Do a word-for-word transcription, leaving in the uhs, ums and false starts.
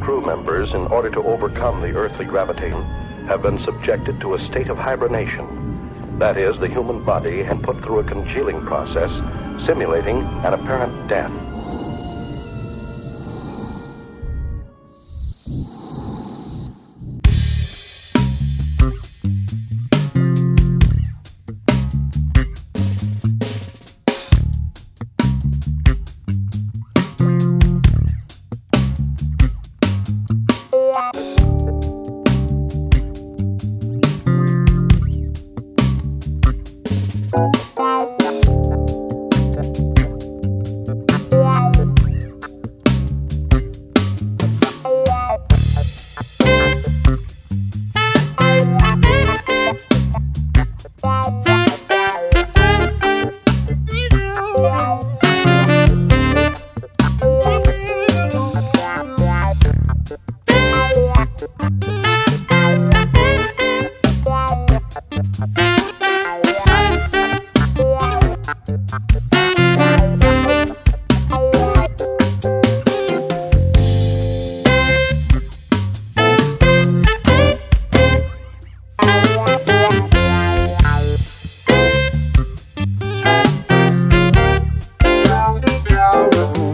crew members, in order to overcome the earthly gravitation, have been subjected to a state of hibernation. That is, the human body and put through a congealing process, simulating an apparent death. Go, go, go.